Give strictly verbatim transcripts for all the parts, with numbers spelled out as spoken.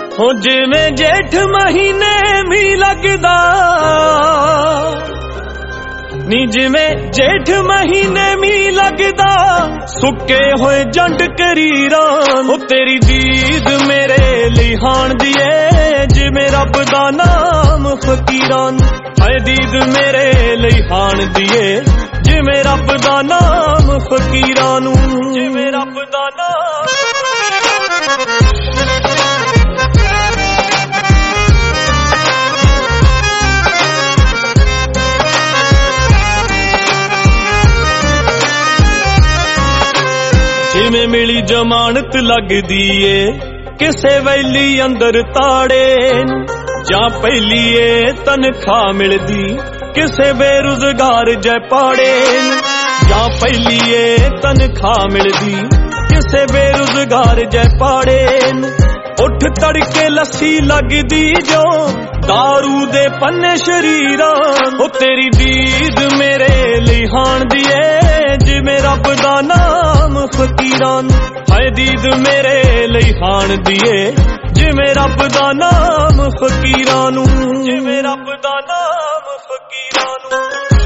हो जिवें जेठ महीने भी लगदा नी जिवें जेठ महीने भी लगदा सुके होए जंड करीरां हो तेरी दीद मेरे ਲਈ हाण दी ए जिवें रब दा नाम फकीरां हाय दीद मेरे ਲਈ हाण दी ए जिवें रब दा नाम फकीरां नूं जिवें रब दा नाम जिवें मिली जमानत लगदी ए किसे वैली अंदर ताड़े जां पहली ए तनखा मिलदी किसे बेरोजगार जै पाड़े जां पहली ए तनखा मिलदी किसे बेरोजगार जै पाड़े उठ तड़के लस्सी लगदी जो दारू दे पन्ने शरीरां ओ तेरी दीद मेरे ਲਈ हाण दी ए जिवें रब दा नाम फकीरां हाय दीद मेरे ਲਈ हाण दी ए जिवें रब दा नाम फकीरां नूं जिवें रब दा नाम फकीरां नूं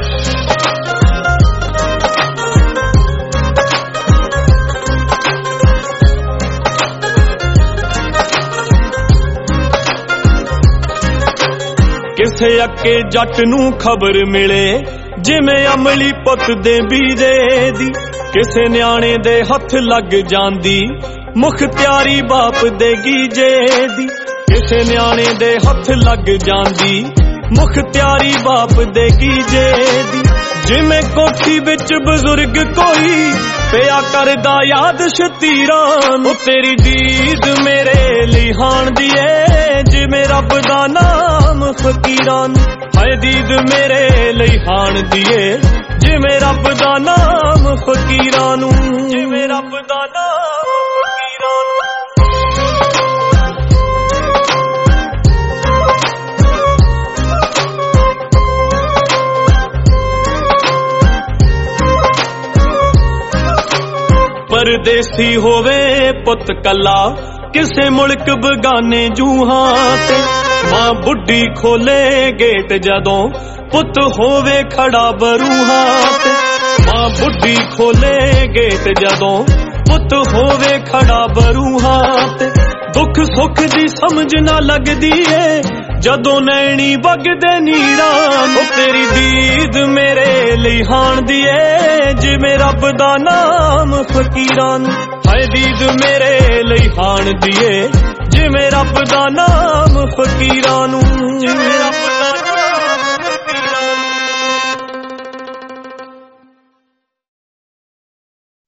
किसे अके जट नूं खबर मिले जिवें अमली पुत दे बीजे दी किसे न्याणे दे हथ लग जांदी मुख्तियारी बाप दे गीजे दी किसे न्याणे दे हथ लग जांदी मुख्तियारी बाप दे गीजे दी जिवें कोठी विच बुजुर्ग कोई पिया करदा याद शतीरां ओ तेरी दीद मेरे ਲਈ हाण दी ए जिवें रब दा नाम फकीरां हाय दीद मेरे ਲਈ हाण दी ए जिवें रब दा नाम फकीरां नूं जिवें रब दा नाम फकीरां नूं परदेसी होवे पुत कला किसे मुल्क बगाने जूहां ते मां बुढ़ी खोले गेट जदों पुत होवे खड़ा बरूहां ते मां बुढ़ी खोले गेट जदों पुत होवे खड़ा बरूहां ते दुख सुख दी समझ ना लगदी ए जदों नैणी वगदे नीरां ओ तेरी दीद मेरे ਲਈ हाण दी ए जिवें रब दा नाम फकीरां हाय दीद मेरे ਲਈ हाण दी ए जिवें रब दा नाम फकीरां नूं